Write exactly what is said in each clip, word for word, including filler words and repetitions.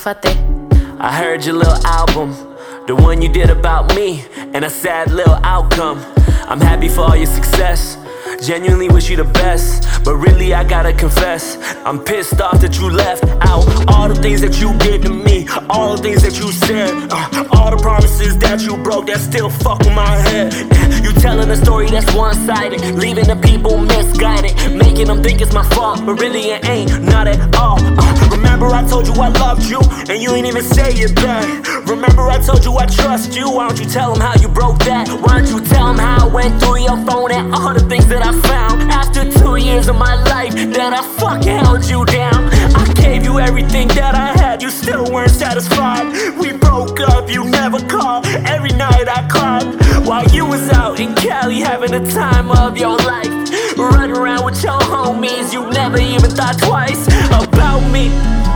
Fate. I heard your little album, the one you did about me, and a sad little outcome. I'm happy for all your success, genuinely wish you the best. But really I gotta confess, I'm pissed off that you left out all the things that you did to me, all the things that you said, uh, all the promises that you broke that still fuck with my head. You telling a story that's one-sided, leaving the people misguided, making them think it's my fault, but really it ain't, not at all. uh, Remember I told you I loved you, and you ain't even say it back. Remember I told you I trust you, why don't you tell them how you broke that? Why don't you tell them how I went through your phone and all the things that I found after two years of my life that I fucking held you down. I gave you everything that I had, you still weren't satisfied. We broke up, you never called, every night I cried while you was out in Cali having the time of your life, running around with your homies. You never even thought twice about me.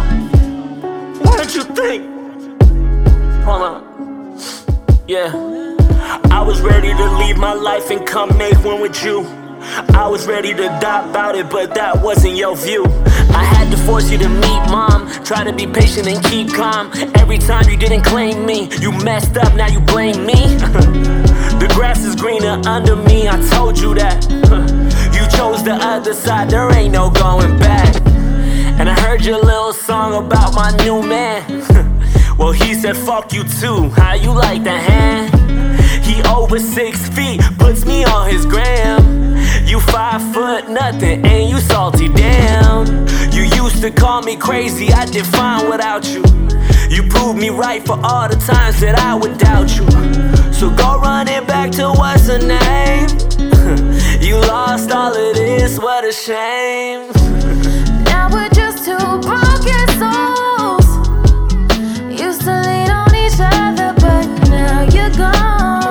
What did you think? Hold on. Yeah, I was ready to leave my life and come make one with you. I was ready to die about it, but that wasn't your view. I had to force you to meet mom, try to be patient and keep calm. Every time you didn't claim me, you messed up, now you blame me. The grass is greener under me, I told you that. You chose the other side, there ain't no going back. And I heard your little song about my new man. Well, he said fuck you too, how you like that hand? He over six feet, puts me on his gram. You five foot nothing, and you salty, damn. You used to call me crazy, I did fine without you. You proved me right for all the times that I would doubt you. So go run it back to what's her name. You lost all of this, what a shame. Now we're just two broken souls, used to lean on each other, but now you're gone.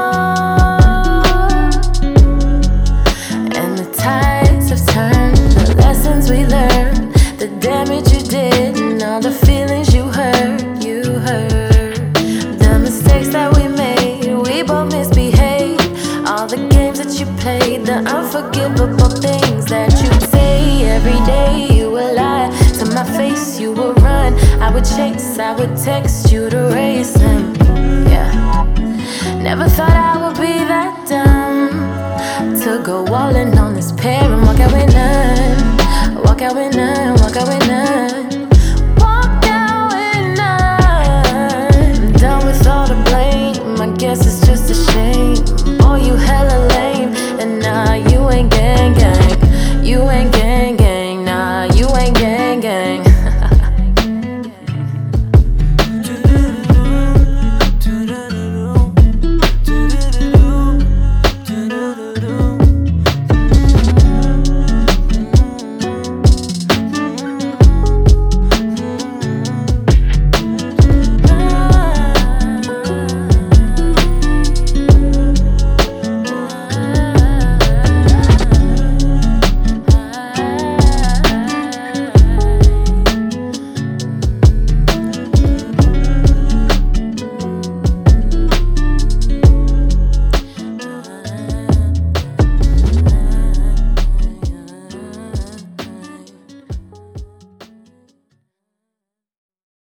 We learned the damage you did and all the feelings you hurt, you hurt. The mistakes that we made, we both misbehaved. All the games that you played, the unforgivable things that you say. Every day you would lie to my face, you would run, I would chase, I would text you to race him. Yeah, never thought I would be that dumb to go all in on this pair and walk out with none. Walk out with none, walk out with none.